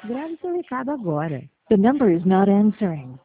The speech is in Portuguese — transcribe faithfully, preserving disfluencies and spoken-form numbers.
Grave seu recado agora. The number is not answering.